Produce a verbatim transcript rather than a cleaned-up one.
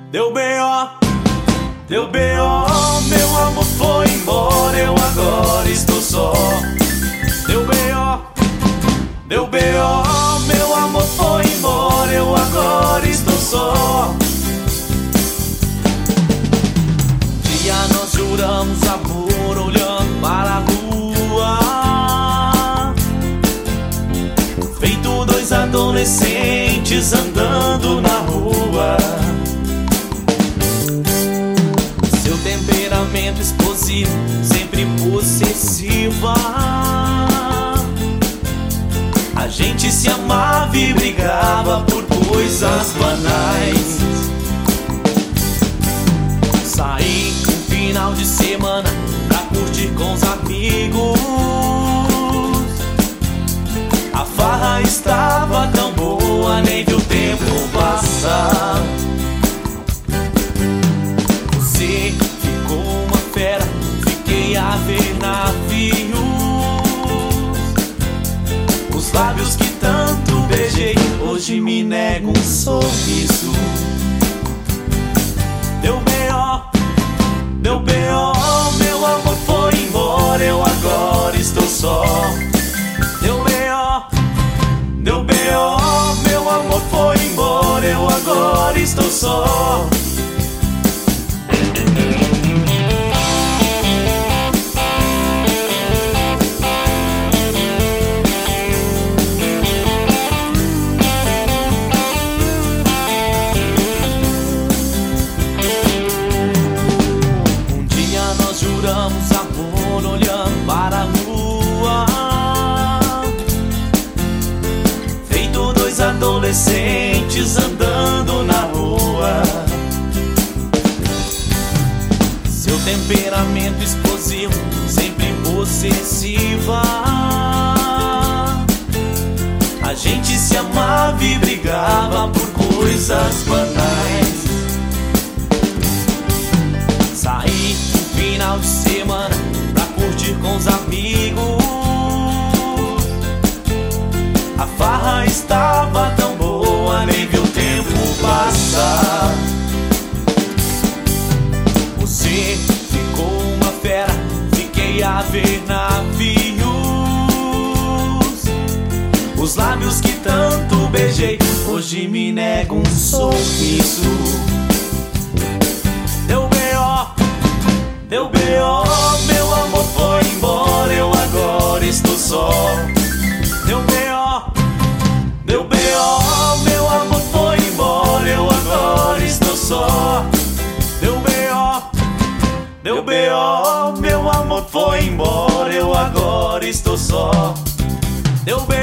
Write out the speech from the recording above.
Deu B O, deu B O, meu amor foi embora, eu agora estou só. Deu B O, deu B O, meu amor foi embora, eu agora estou só. Dia nós juramos amor olhando para a rua, feito dois adolescentes andando na rua. Seu temperamento explosivo, sempre possessiva. A gente se amava e brigava por coisas banais. Saí um final de semana pra curtir com os amigos. A farra estava tão boa, nem vi o tempo passar. Você ficou uma fera, fiquei a ver navios. Os lábios que tanto beijei, hoje me negam um sorriso. Deu B O, deu B O, meu amor foi embora, eu agora estou só. Deu B O, deu B O, meu amor foi embora, eu agora estou só. Juramos amor olhando para a lua, feito dois adolescentes andando na rua. Seu temperamento explosivo, sempre possessiva. A gente se amava e brigava por coisas banais. Saí final de semana pra curtir com os amigos. A farra estava tão boa, nem vi o tempo passar. Você ficou uma fera, fiquei a ver navios. Os lábios que tanto beijei, hoje me negam um sorriso. Deu B O, deu B O, meu amor foi embora, eu agora estou só. Deu B O, deu B O, meu amor foi embora, eu agora estou só. Deu B O, deu B O, meu amor foi embora, eu agora estou só. Deu B